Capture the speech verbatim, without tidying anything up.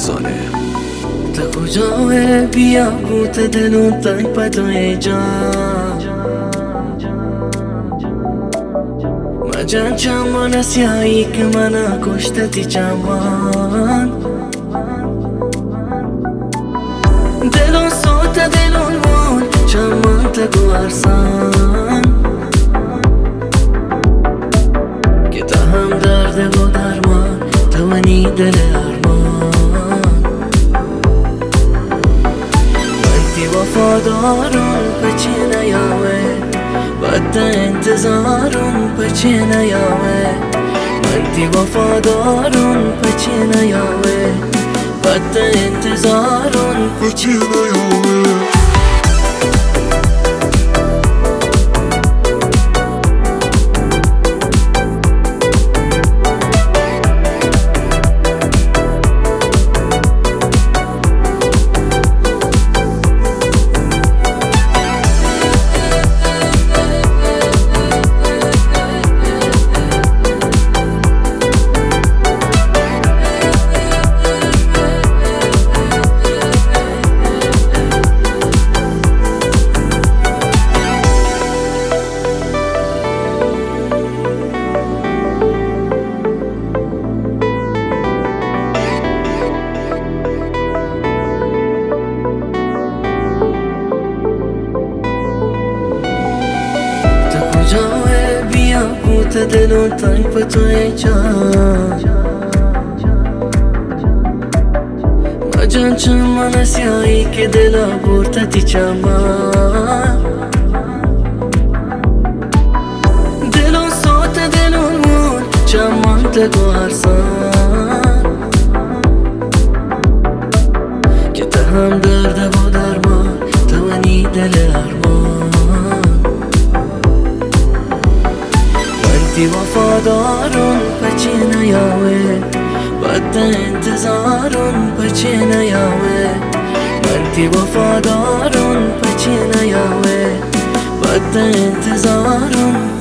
فرزانه. تا کجاه بیا بوت دلون تنگ پا توی جان مجان چمان سیایی که منا کشتتی چمان دلون صوت دلون مون چمان تگو ارسان که تا هم درد و درمان توانی دل ارمان وقتی وفادارون پچی نیاوه بعد انتظارون پچی نیاوه وقتی وفادارون پچی نیاوه بعد انتظارون پچی نیاوه جاه بیا بوت دلون تنگ پا توی جان مجان چمان سیایی که دلا برتتی چمان دلون صوت دلون مون چمان تگو ارسان که تا هم درد و درمان توانی دل ارمان وقتی وفادارون پچی نیاوه بعد انتظارون پچی نیاوه وقتی وفادارون پچی نیاوه بعد انتظارون